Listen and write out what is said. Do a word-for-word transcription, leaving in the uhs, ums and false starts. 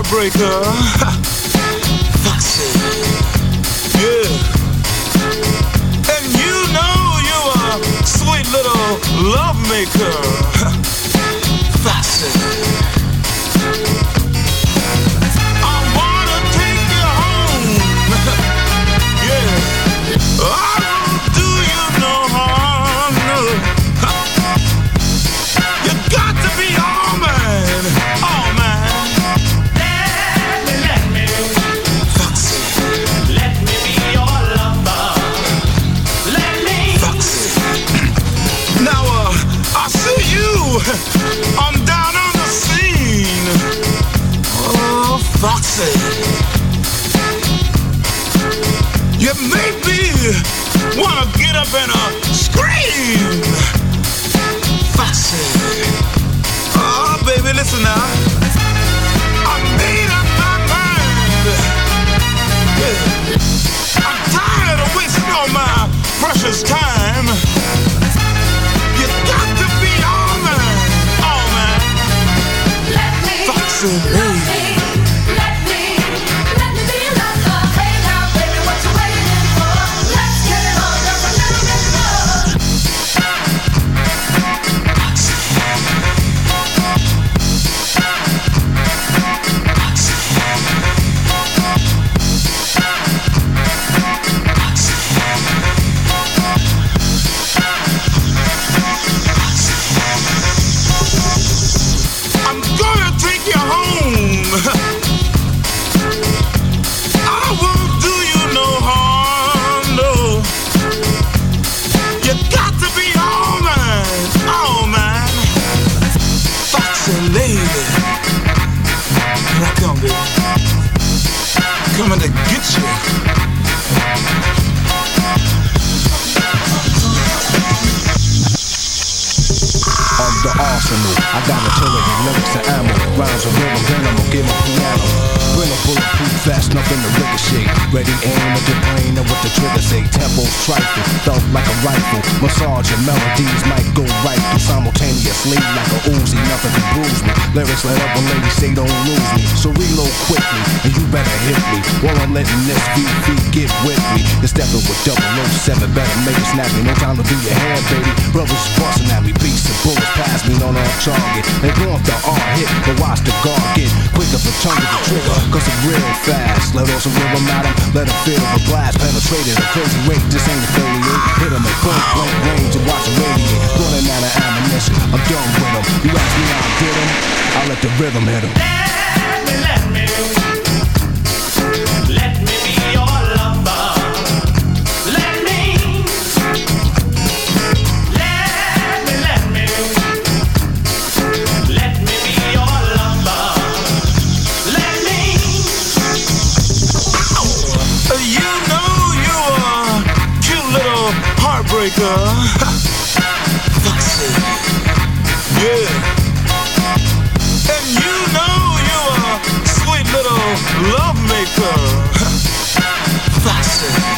heartbreaker. Foxy, yeah. And you know you a sweet little love maker. Foxy, I wanna take you home. Yeah, I won't do you no harm. No. You got to be all mine, all mine. Let me, let me, Foxy, let me be your lover. Let me, Foxy. Now, uh, I see you. I'm down on the scene. Oh, Foxy. You make me wanna get up and uh, scream. Foxy. Oh, baby, listen now. I made up my mind. Yeah. I'm tired of wasting all my precious time. You got to be all mine, all mine. Let me, Foxy, let baby. me, let me, let me be your lover. Hey now, baby, what you waiting for? Let's get it on just a little bit more. I'm gonna take you home. I won't do you no harm, no. You got to be all mine, all mine. Foxy lady. Here I come, baby. Coming to get you. Of the arsenal, I got artillery, lyrics and ammo. Rhymes with rhythm, venom, will give a piano. Bring a bulletproof vest, nothing to ricochet. Ready aim at your brain and what the trigger say. Tempo's trifle, felt like a rifle. Massage your melodies might go right through simultaneously like a Uzi, nothing to bruise me. Lyrics let up when ladies say don't lose me. So reload quickly, and you better hit me. While I'm letting this beat beat get with me. You're stepping with double oh seven, better make it snappy. No time to be your hand, baby. Brothers busting at me, beats and bullets pass me on off target. They want the R hit, but watch the guard get quicker for tongue to the trigger. Cause I'm real fast. Let off some rhythm at 'em, let 'em feel the blast penetrated a crazy rate. This ain't affiliate. Hit 'em at point blank range and watch 'em radiate. Running out of ammunition, I'm done with 'em. You ask me how I did 'em, I'll let the rhythm hit 'em. let me, let me, let me be your lover. Let me, let me, let me, let me be your lover. Let me, You know you a cute little heartbreaker. Foxy, yeah. And you know you a sweet little love maker. Foxy.